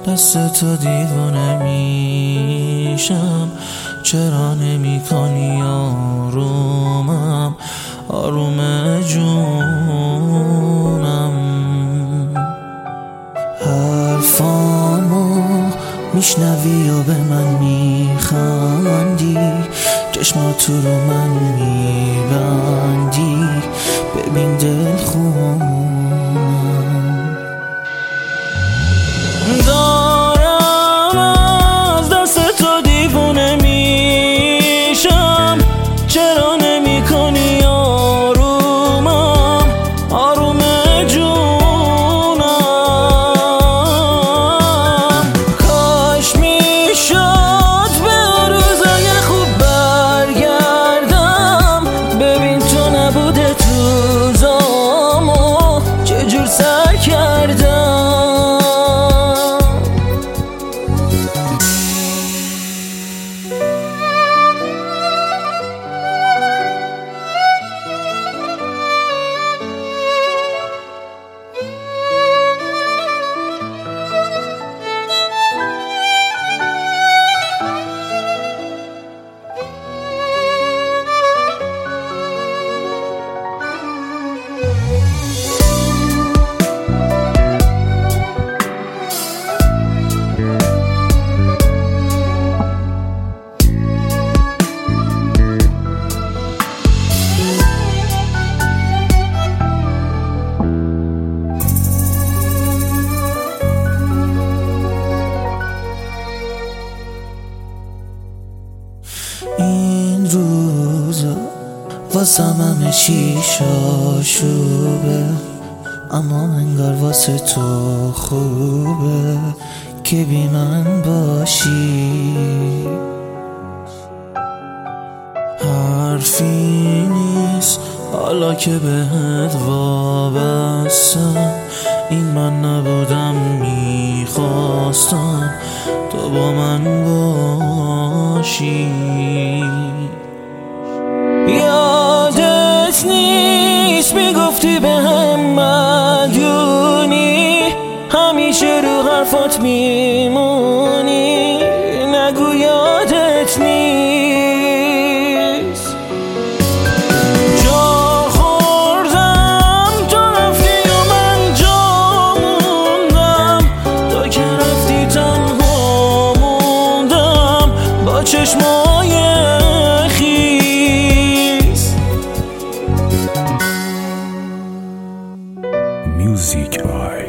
دست تو دیوونه میشم، چرا نمی کنی آرومم، آروم جونم. حرفامو میشنوی و به من میخندی، چشماتو رو من میبندی، ببین دل خونم. دارم از دست تو دیوونه میشم، چرا نمی کنی آرومم، آروم جونم. کاش میشد به روزای خوب برگردم، ببین تو نبوده تو زامو چجور سر کردم. این روزا واسم همه چی شاشوبه، اما انگار واسه تو خوبه که بی من باشی. حرفی نیست حالا که بهت وابستم، این من نبودم میخواستم تو با من باشی. یادت نیست میگفتی به هم مدیونی، همیشه رو حرفات میمونی، نگو یادت نیست. جا خوردم تو رفتی و من جا موندم، تو که رفتی تنها موندم با چشمای خیس. Music by